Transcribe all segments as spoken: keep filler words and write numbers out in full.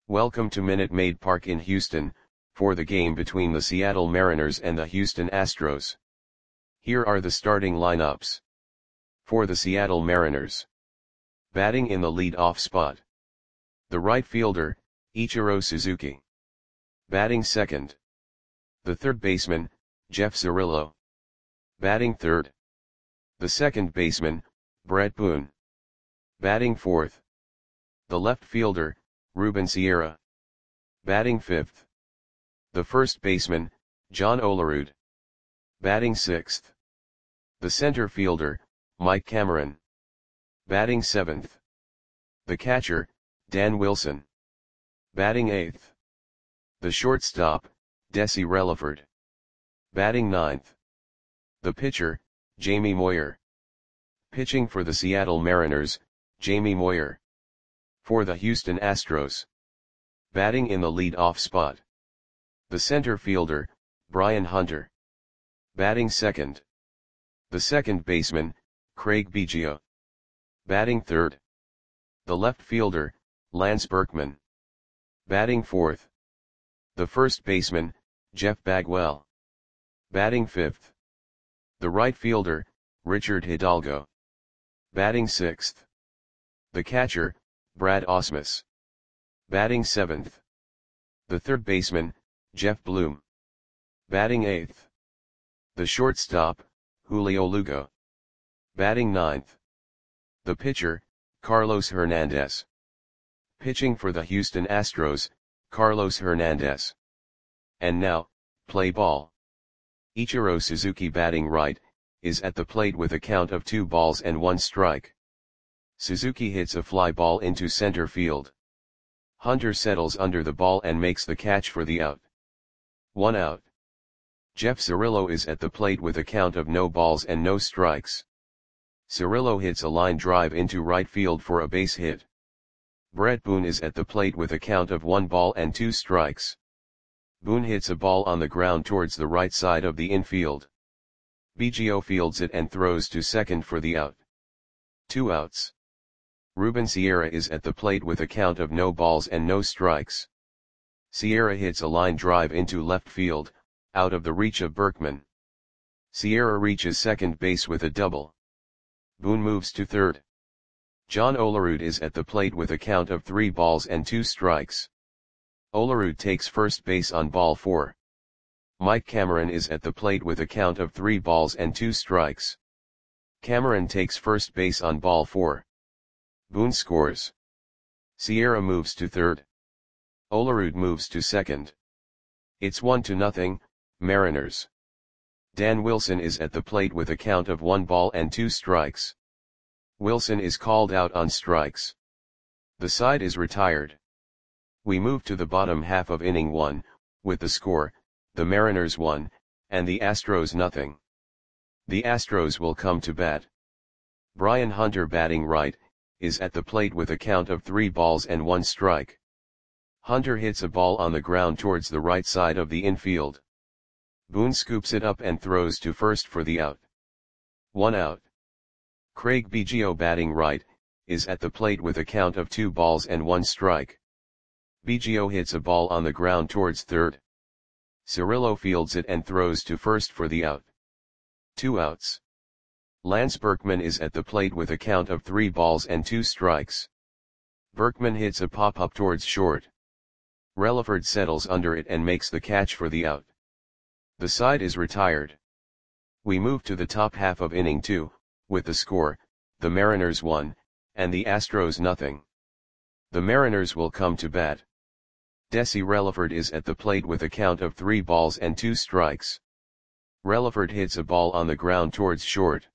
Welcome to Minute Maid Park in Houston, for the game between the Seattle Mariners and the Houston Astros. Here are the starting lineups. For the Seattle Mariners. Batting in the lead-off spot. The right fielder, Ichiro Suzuki. Batting second. The third baseman, Jeff Cirillo. Batting third. The second baseman, Bret Boone. Batting fourth. The left fielder, Ruben Sierra. Batting fifth. The first baseman, John Olerud. Batting sixth. The center fielder, Mike Cameron. Batting seventh. The catcher, Dan Wilson. Batting eighth. The shortstop, Desi Relaford. Batting ninth. The pitcher, Jamie Moyer. Pitching for the Seattle Mariners, Jamie Moyer. For the Houston Astros. Batting in the lead-off spot. The center fielder, Brian Hunter. Batting second. The second baseman, Craig Biggio. Batting third. The left fielder, Lance Berkman. Batting fourth. The first baseman, Jeff Bagwell. Batting fifth. The right fielder, Richard Hidalgo. Batting sixth. The catcher, Brad Ausmus. Batting seventh. The third baseman, Jeff Bloom. Batting eighth. The shortstop, Julio Lugo. Batting ninth. The pitcher, Carlos Hernandez. Pitching for the Houston Astros, Carlos Hernandez. And now, play ball. Ichiro Suzuki batting right, is at the plate with a count of two balls and one strike. Suzuki hits a fly ball into center field. Hunter settles under the ball and makes the catch for the out. One out. Jeff Cirillo is at the plate with a count of no balls and no strikes. Cirillo hits a line drive into right field for a base hit. Bret Boone is at the plate with a count of one ball and two strikes. Boone hits a ball on the ground towards the right side of the infield. Biggio fields it and throws to second for the out. Two outs. Ruben Sierra is at the plate with a count of no balls and no strikes. Sierra hits a line drive into left field, out of the reach of Berkman. Sierra reaches second base with a double. Boone moves to third. John Olerud is at the plate with a count of three balls and two strikes. Olerud takes first base on ball four. Mike Cameron is at the plate with a count of three balls and two strikes. Cameron takes first base on ball four. Boone scores. Sierra moves to third. Olerud moves to second. It's one to nothing, Mariners. Dan Wilson is at the plate with a count of one ball and two strikes. Wilson is called out on strikes. The side is retired. We move to the bottom half of inning one, with the score, the Mariners one, and the Astros nothing. The Astros will come to bat. Brian Hunter batting right, is at the plate with a count of three balls and one strike. Hunter hits a ball on the ground towards the right side of the infield. Boone scoops it up and throws to first for the out. One out. Craig Biggio batting right, is at the plate with a count of two balls and one strike. Biggio hits a ball on the ground towards third. Cirillo fields it and throws to first for the out. Two outs. Lance Berkman is at the plate with a count of three balls and two strikes. Berkman hits a pop-up towards short. Relaford settles under it and makes the catch for the out. The side is retired. We move to the top half of inning two, with the score, the Mariners one, and the Astros nothing. The Mariners will come to bat. Desi Relaford is at the plate with a count of three balls and two strikes. Relaford hits a ball on the ground towards short.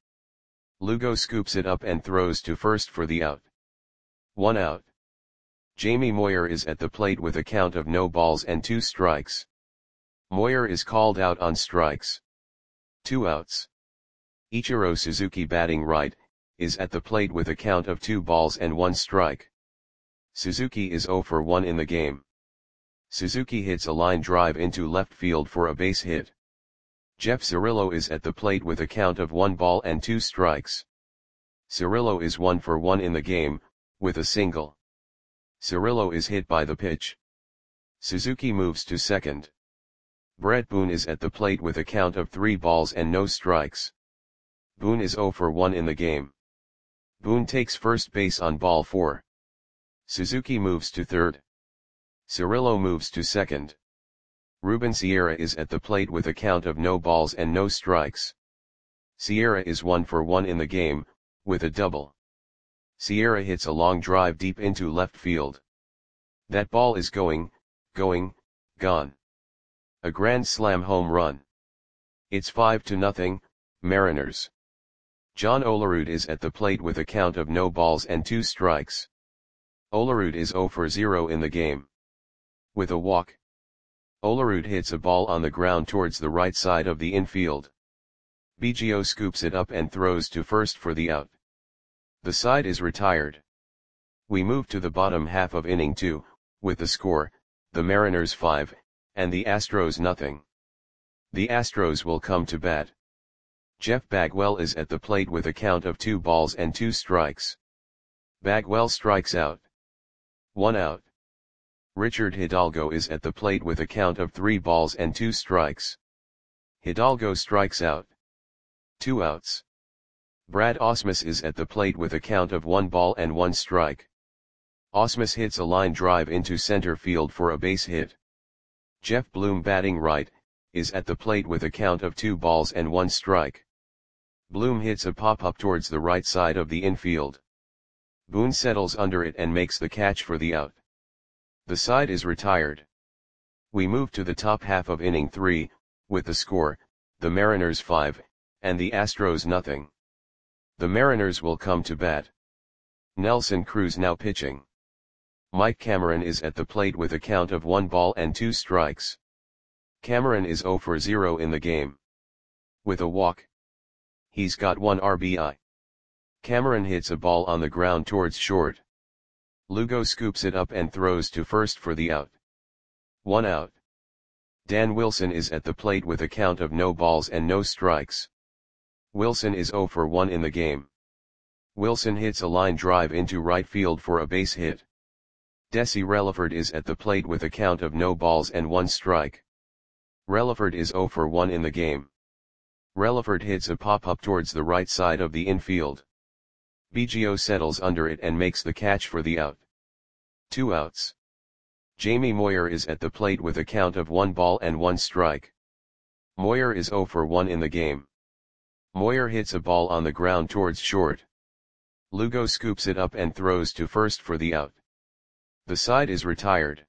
Lugo scoops it up and throws to first for the out. One out. Jamie Moyer is at the plate with a count of no balls and two strikes. Moyer is called out on strikes. Two outs. Ichiro Suzuki batting right, is at the plate with a count of two balls and one strike. Suzuki is zero for one in the game. Suzuki hits a line drive into left field for a base hit. Jeff Cirillo is at the plate with a count of one ball and two strikes. Cirillo is one for one in the game, with a single. Cirillo is hit by the pitch. Suzuki moves to second. Brett Boone is at the plate with a count of three balls and no strikes. Boone is zero for one in the game. Boone takes first base on ball four. Suzuki moves to third. Cirillo moves to second. Ruben Sierra is at the plate with a count of no balls and no strikes. Sierra is one for one in the game, with a double. Sierra hits a long drive deep into left field. That ball is going, going, gone. A grand slam home run. It's five to nothing, Mariners. John Olerud is at the plate with a count of no balls and two strikes. Olerud is zero for zero in the game. With a walk. Olerud hits a ball on the ground towards the right side of the infield. Biggio scoops it up and throws to first for the out. The side is retired. We move to the bottom half of inning two, with the score, the Mariners five, and the Astros nothing. The Astros will come to bat. Jeff Bagwell is at the plate with a count of two balls and two strikes. Bagwell strikes out. One out. Richard Hidalgo is at the plate with a count of three balls and two strikes. Hidalgo strikes out. Two outs. Brad Ausmus is at the plate with a count of one ball and one strike. Ausmus hits a line drive into center field for a base hit. Jeff Bloom, batting right, is at the plate with a count of two balls and one strike. Bloom hits a pop-up towards the right side of the infield. Boone settles under it and makes the catch for the out. The side is retired. We move to the top half of inning three, with the score, the Mariners five, and the Astros nothing. The Mariners will come to bat. Nelson Cruz now pitching. Mike Cameron is at the plate with a count of one ball and two strikes. Cameron is zero for zero in the game. With a walk. He's got one R B I. Cameron hits a ball on the ground towards short. Lugo scoops it up and throws to first for the out. One out. Dan Wilson is at the plate with a count of no balls and no strikes. Wilson is zero for one in the game. Wilson hits a line drive into right field for a base hit. Desi Relaford is at the plate with a count of no balls and one strike. Relaford is zero for one in the game. Relaford hits a pop-up towards the right side of the infield. Biggio settles under it and makes the catch for the out. Two outs. Jamie Moyer is at the plate with a count of one ball and one strike. Moyer is zero for one in the game. Moyer hits a ball on the ground towards short. Lugo scoops it up and throws to first for the out. The side is retired.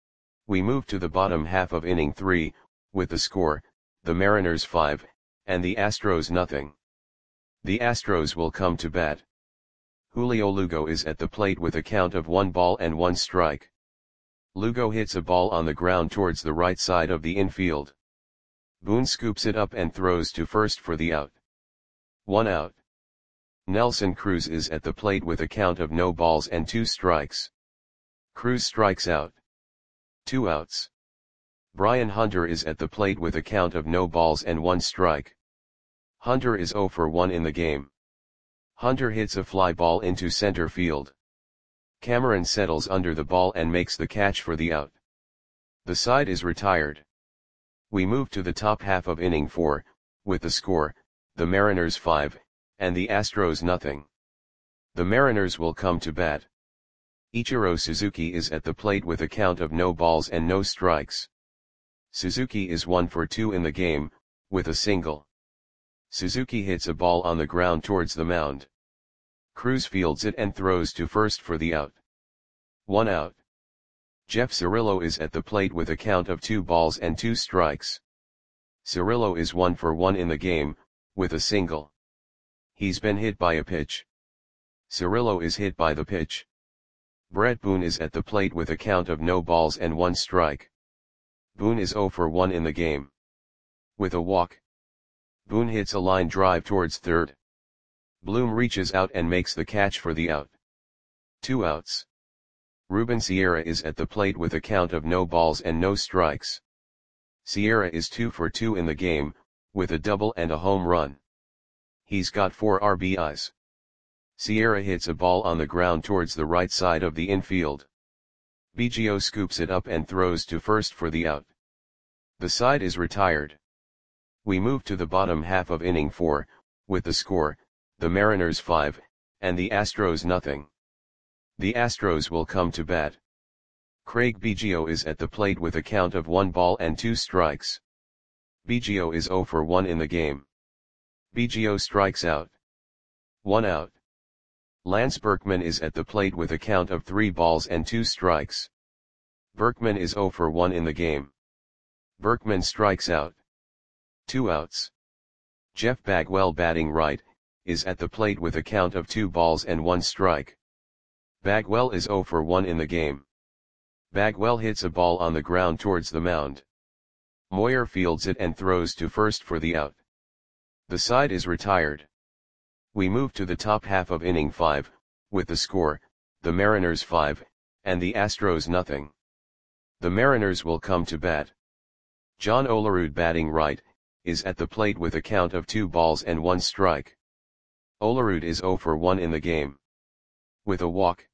We move to the bottom half of inning three, with the score, the Mariners five, and the Astros nothing. The Astros will come to bat. Julio Lugo is at the plate with a count of one ball and one strike. Lugo hits a ball on the ground towards the right side of the infield. Boone scoops it up and throws to first for the out. One out. Nelson Cruz is at the plate with a count of no balls and two strikes. Cruz strikes out. Two outs. Brian Hunter is at the plate with a count of no balls and one strike. Hunter is zero for one in the game. Hunter hits a fly ball into center field. Cameron settles under the ball and makes the catch for the out. The side is retired. We move to the top half of inning four, with the score, the Mariners five, and the Astros nothing. The Mariners will come to bat. Ichiro Suzuki is at the plate with a count of no balls and no strikes. Suzuki is one for two in the game, with a single. Suzuki hits a ball on the ground towards the mound. Cruz fields it and throws to first for the out. One out. Jeff Cirillo is at the plate with a count of two balls and two strikes. Cirillo is one for one in the game, with a single. He's been hit by a pitch. Cirillo is hit by the pitch. Brett Boone is at the plate with a count of no balls and one strike. Boone is zero for one in the game. With a walk. Boone hits a line drive towards third. Bloom reaches out and makes the catch for the out. Two outs. Ruben Sierra is at the plate with a count of no balls and no strikes. Sierra is two for two in the game, with a double and a home run. He's got four R B Is. Sierra hits a ball on the ground towards the right side of the infield. Biggio scoops it up and throws to first for the out. The side is retired. We move to the bottom half of inning four, with the score, the Mariners five, and the Astros nothing. The Astros will come to bat. Craig Biggio is at the plate with a count of one ball and two strikes. Biggio is zero for one in the game. Biggio strikes out. One out. Lance Berkman is at the plate with a count of three balls and two strikes. Berkman is zero for one in the game. Berkman strikes out. Two outs. Jeff Bagwell, batting right, is at the plate with a count of two balls and one strike. Bagwell is zero for one in the game. Bagwell hits a ball on the ground towards the mound. Moyer fields it and throws to first for the out. The side is retired. We move to the top half of inning five, with the score, the Mariners five, and the Astros nothing. The Mariners will come to bat. John Olerud, batting right, is at the plate with a count of two balls and one strike. Olerud is zero for one in the game. With a walk,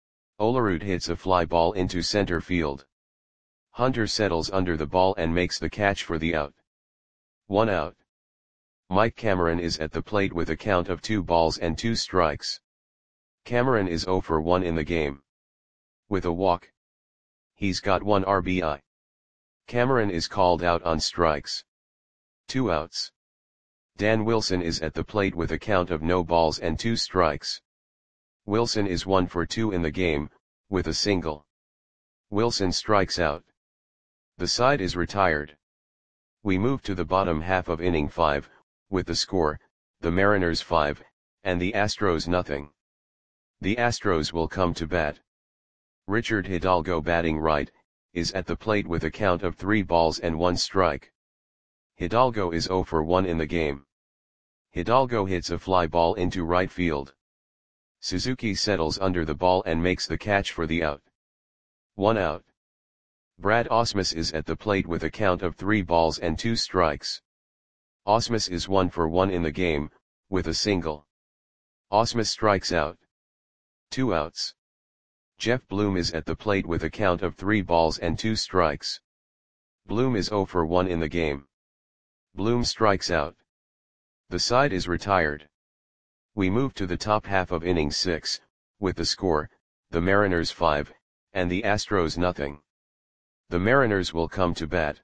Olerud hits a fly ball into center field. Hunter settles under the ball and makes the catch for the out. One out. Mike Cameron is at the plate with a count of two balls and two strikes. Cameron is zero for one in the game. With a walk, he's got one R B I. Cameron is called out on strikes. Two outs. Dan Wilson is at the plate with a count of no balls and two strikes. Wilson is one for two in the game, with a single. Wilson strikes out. The side is retired. We move to the bottom half of inning five, with the score, the Mariners five, and the Astros nothing. The Astros will come to bat. Richard Hidalgo, batting right, is at the plate with a count of three balls and one strike. Hidalgo is zero for one in the game. Hidalgo hits a fly ball into right field. Suzuki settles under the ball and makes the catch for the out. One out. Brad Ausmus is at the plate with a count of three balls and two strikes. Ausmus is one for one in the game, with a single. Ausmus strikes out. Two outs. Jeff Bloom is at the plate with a count of three balls and two strikes. Bloom is zero for one in the game. Bloom strikes out. The side is retired. We move to the top half of inning six, with the score, the Mariners five, and the Astros nothing. The Mariners will come to bat.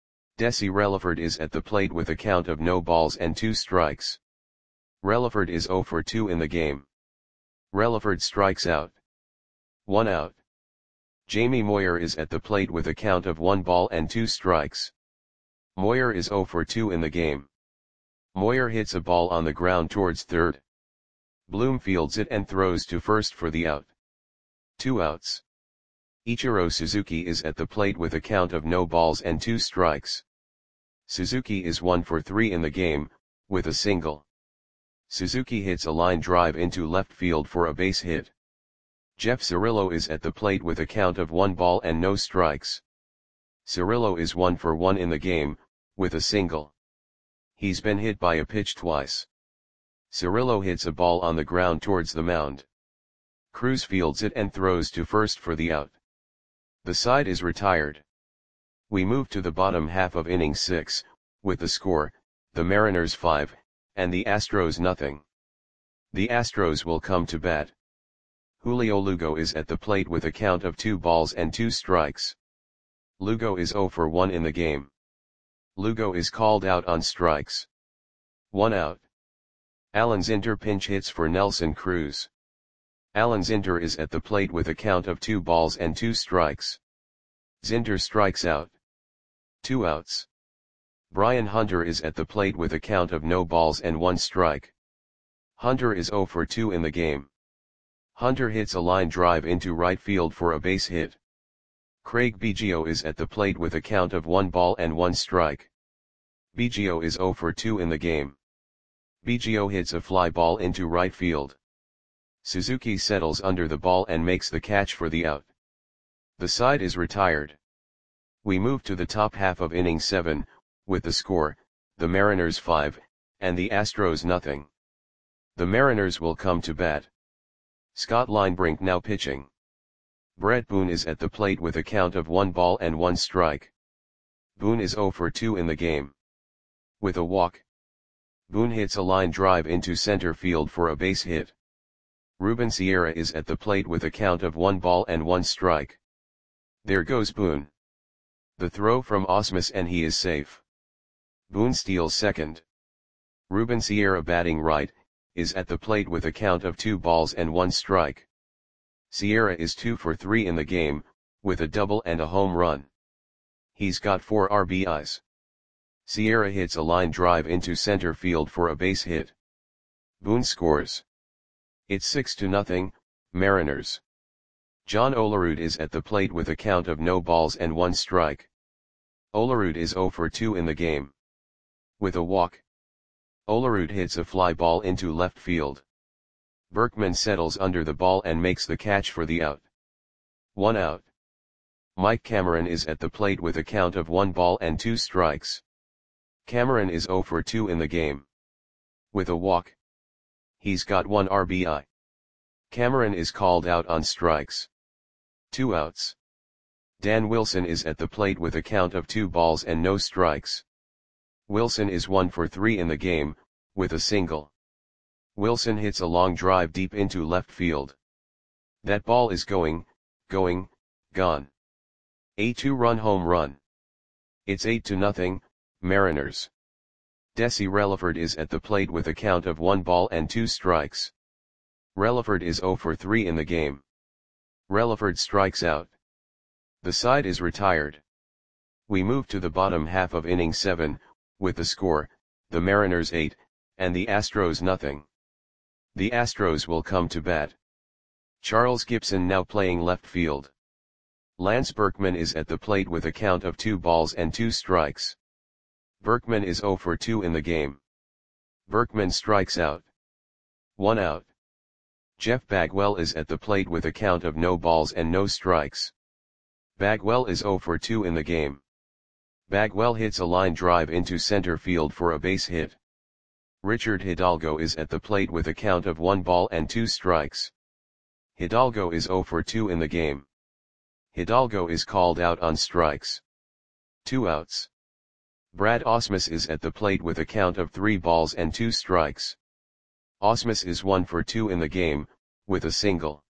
Desi Relaford is at the plate with a count of no balls and two strikes. Relaford is zero for two in the game. Relaford strikes out. One out. Jamie Moyer is at the plate with a count of one ball and two strikes. Moyer is zero for two in the game. Moyer hits a ball on the ground towards third. Bloom fields it and throws to first for the out. Two outs. Ichiro Suzuki is at the plate with a count of no balls and two strikes. Suzuki is one for three in the game, with a single. Suzuki hits a line drive into left field for a base hit. Jeff Cirillo is at the plate with a count of one ball and no strikes. Cirillo is one for one in the game, with a single. He's been hit by a pitch twice. Cirillo hits a ball on the ground towards the mound. Cruz fields it and throws to first for the out. The side is retired. We move to the bottom half of inning six, with the score, the Mariners five, and the Astros nothing. The Astros will come to bat. Julio Lugo is at the plate with a count of two balls and two strikes. Lugo is zero for one in the game. Lugo is called out on strikes. One out. Alan Zinter pinch hits for Nelson Cruz. Alan Zinter is at the plate with a count of two balls and two strikes. Zinter strikes out. Two outs. Brian Hunter is at the plate with a count of no balls and one strike. Hunter is zero for two in the game. Hunter hits a line drive into right field for a base hit. Craig Biggio is at the plate with a count of one ball and one strike. Biggio is zero for two in the game. Biggio hits a fly ball into right field. Suzuki settles under the ball and makes the catch for the out. The side is retired. We move to the top half of inning seven, with the score, the Mariners five, and the Astros nothing. The Mariners will come to bat. Scott Linebrink now pitching. Brett Boone is at the plate with a count of one ball and one strike. Boone is zero for two in the game. With a walk, Boone hits a line drive into center field for a base hit. Ruben Sierra is at the plate with a count of one ball and one strike. There goes Boone. The throw from Ausmus and he is safe. Boone steals second. Ruben Sierra, batting right, is at the plate with a count of two balls and one strike. Sierra is two for three in the game, with a double and a home run. He's got four R B Is. Sierra hits a line drive into center field for a base hit. Boone scores. It's six to nothing, Mariners. John Olerud is at the plate with a count of no balls and one strike. Olerud is zero for two in the game. With a walk, Olerud hits a fly ball into left field. Berkman settles under the ball and makes the catch for the out. One out. Mike Cameron is at the plate with a count of one ball and two strikes. Cameron is zero for two in the game. With a walk, he's got one R B I. Cameron is called out on strikes. Two outs. Dan Wilson is at the plate with a count of two balls and no strikes. Wilson is one for three in the game, with a single. Wilson hits a long drive deep into left field. That ball is going, going, gone. A two-run home run. It's eight to nothing, Mariners. Desi Relaford is at the plate with a count of one ball and two strikes. Relaford is zero for three in the game. Relaford strikes out. The side is retired. We move to the bottom half of inning seven, with the score, the Mariners eight, and the Astros nothing. The Astros will come to bat. Charles Gibson now playing left field. Lance Berkman is at the plate with a count of two balls and two strikes. Berkman is zero for two in the game. Berkman strikes out. One out. Jeff Bagwell is at the plate with a count of no balls and no strikes. Bagwell is zero for two in the game. Bagwell hits a line drive into center field for a base hit. Richard Hidalgo is at the plate with a count of one ball and two strikes. Hidalgo is zero for two in the game. Hidalgo is called out on strikes. Two outs. Brad Ausmus is at the plate with a count of three balls and two strikes. Ausmus is one for two in the game, with a single.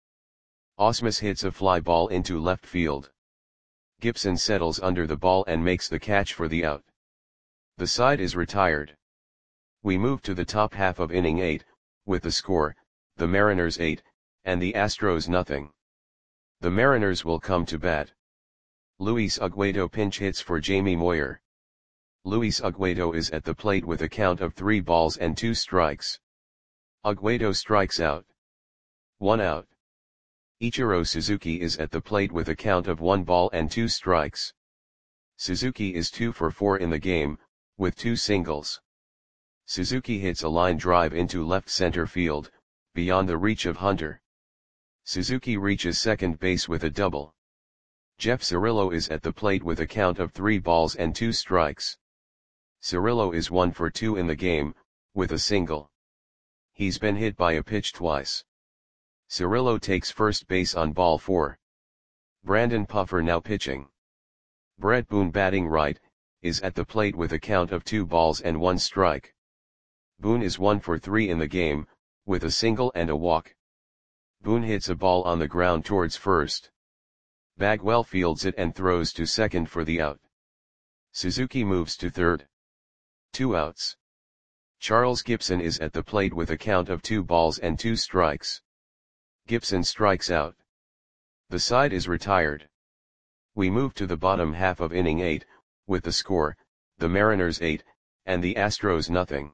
Ausmus hits a fly ball into left field. Gibson settles under the ball and makes the catch for the out. The side is retired. We move to the top half of inning eight, with the score, the Mariners eight, and the Astros nothing. The Mariners will come to bat. Luis Aguedo pinch hits for Jamie Moyer. Luis Aguedo is at the plate with a count of three balls and two strikes. Aguedo strikes out. One out. Ichiro Suzuki is at the plate with a count of one ball and two strikes. Suzuki is two for four in the game, with two singles. Suzuki hits a line drive into left center field, beyond the reach of Hunter. Suzuki reaches second base with a double. Jeff Cirillo is at the plate with a count of three balls and two strikes. Cirillo is one for two in the game, with a single. He's been hit by a pitch twice. Cirillo takes first base on ball four. Brandon Puffer now pitching. Brett Boone, batting right, is at the plate with a count of two balls and one strike. Boone is one for three in the game, with a single and a walk. Boone hits a ball on the ground towards first. Bagwell fields it and throws to second for the out. Suzuki moves to third. Two outs. Charles Gibson is at the plate with a count of two balls and two strikes. Gibson strikes out. The side is retired. We move to the bottom half of inning eight, with the score, the Mariners eight, and the Astros nothing.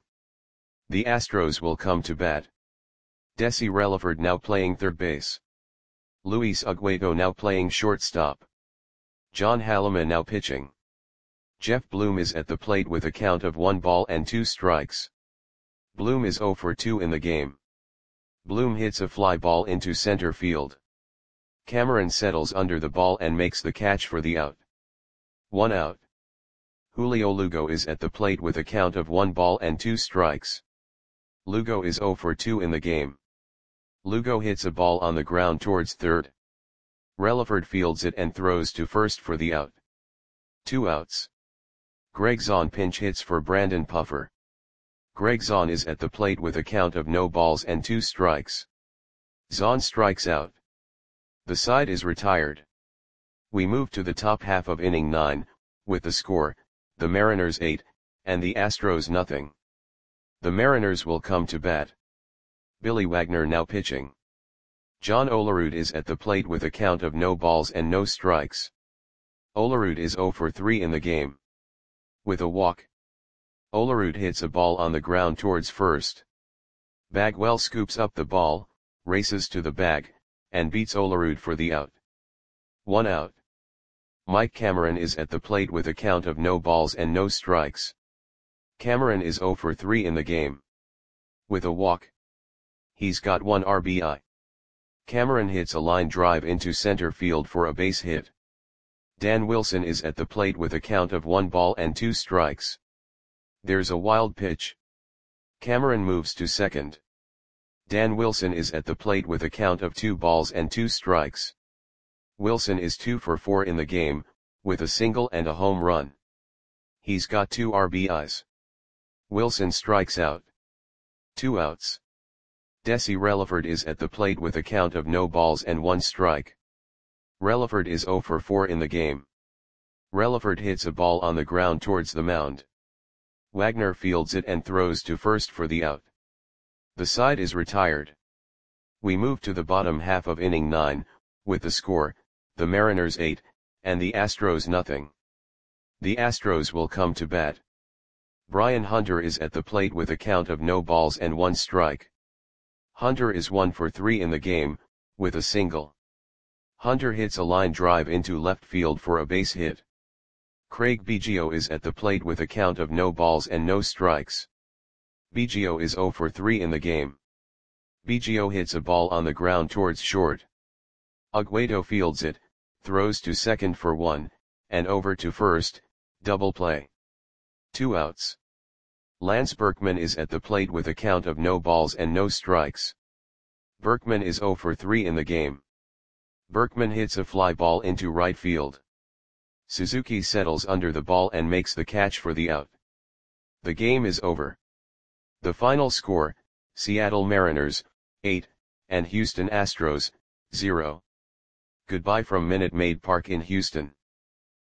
The Astros will come to bat. Desi Relaford now playing third base. Luis Aguedo now playing shortstop. John Halleman now pitching. Jeff Bloom is at the plate with a count of one ball and two strikes. Bloom is zero for two in the game. Bloom hits a fly ball into center field. Cameron settles under the ball and makes the catch for the out. One out. Julio Lugo is at the plate with a count of one ball and two strikes. Lugo is zero for two in the game. Lugo hits a ball on the ground towards third. Relaford fields it and throws to first for the out. Two outs. Greg Zahn pinch hits for Brandon Puffer. Greg Zahn is at the plate with a count of no balls and two strikes. Zahn strikes out. The side is retired. We move to the top half of inning nine, with the score, the Mariners eight, and the Astros nothing. The Mariners will come to bat. Billy Wagner now pitching. John Olerud is at the plate with a count of no balls and no strikes. Olerud is zero for three in the game. With a walk. Olerud hits a ball on the ground towards first. Bagwell scoops up the ball, races to the bag, and beats Olerud for the out. One out. Mike Cameron is at the plate with a count of no balls and no strikes. Cameron is zero for three in the game. With a walk. He's got one R B I. Cameron hits a line drive into center field for a base hit. Dan Wilson is at the plate with a count of one ball and two strikes. There's a wild pitch. Cameron moves to second. Dan Wilson is at the plate with a count of two balls and two strikes. Wilson is two for four in the game, with a single and a home run. He's got two R B Is. Wilson strikes out. Two outs. Desi Relaford is at the plate with a count of no balls and one strike. Relaford is zero for four in the game. Relaford hits a ball on the ground towards the mound. Wagner fields it and throws to first for the out. The side is retired. We move to the bottom half of inning nine, with the score, the Mariners eight, and the Astros nothing. The Astros will come to bat. Brian Hunter is at the plate with a count of no balls and one strike. Hunter is one for three in the game, with a single. Hunter hits a line drive into left field for a base hit. Craig Biggio is at the plate with a count of no balls and no strikes. Biggio is zero for three in the game. Biggio hits a ball on the ground towards short. Aguado fields it, throws to second for one, and over to first, double play. Two outs. Lance Berkman is at the plate with a count of no balls and no strikes. Berkman is zero for three in the game. Berkman hits a fly ball into right field. Suzuki settles under the ball and makes the catch for the out. The game is over. The final score, Seattle Mariners, eight, and Houston Astros, zero. Goodbye from Minute Maid Park in Houston.